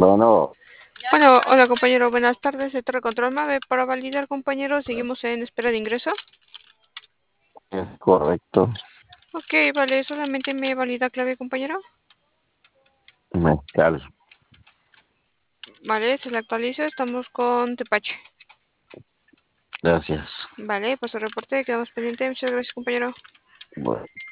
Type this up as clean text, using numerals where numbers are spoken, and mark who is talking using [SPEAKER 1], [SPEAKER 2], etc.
[SPEAKER 1] Bueno,
[SPEAKER 2] Bueno, hola compañero, buenas tardes. Centro de Control MAVE. Para validar, compañero, seguimos en espera de ingreso.
[SPEAKER 1] es correcto.
[SPEAKER 2] Ok, vale, solamente me valida clave, compañero.
[SPEAKER 1] Mezcal.
[SPEAKER 2] Vale, se la actualizo. Estamos con Tepache.
[SPEAKER 1] Gracias.
[SPEAKER 2] Vale, pues el reporte, quedamos pendientes. Muchas gracias, compañero.
[SPEAKER 1] Bueno.